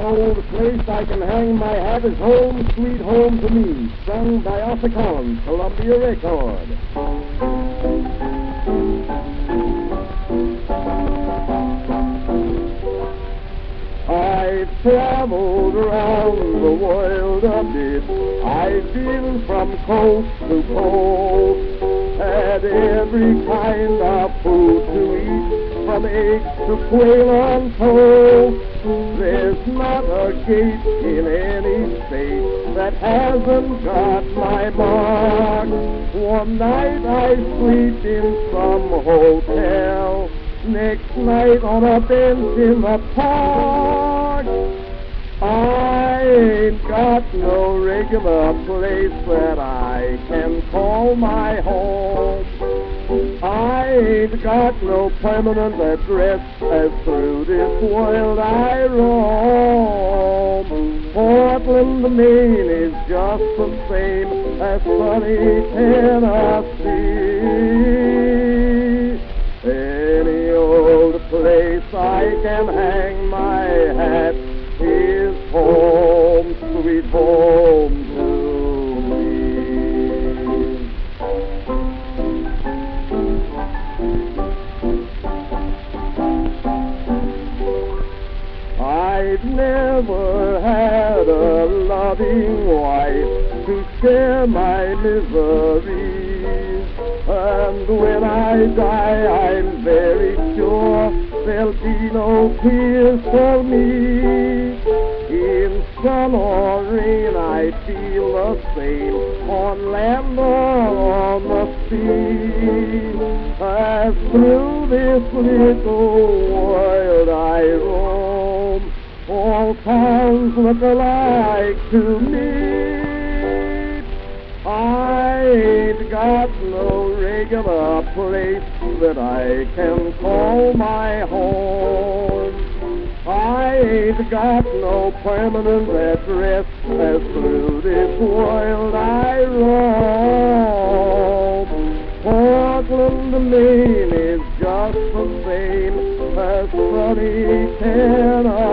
Oh, the place I can hang my hat is Home Sweet Home to Me, sung by Arthur Collins, Columbia Record. I've traveled around the world a bit. I've been from coast to coast, had every kind of food to eat, from eggs to quail on toast. There's not a gate in any state that hasn't got my mark. One night I sleep in some hotel, next night on a bench in the park. I ain't got no regular place that I can call my home. I ain't got no permanent address, as through this world I roam. Portland, Maine is just the same as sunny Tennessee. Any old place I can hang my hat is home, sweet home to me. I've never had a loving wife to share my misery, and when I die I'm very sure there'll be no tears for me. In sun or rain I feel the same, on land or on the sea. As through this little world I roam, all towns look alike to me. I ain't got no regular place that I can call my home. I ain't got no permanent address, as through this world I roam. Portland, Maine is just the same as sunny Tennessee.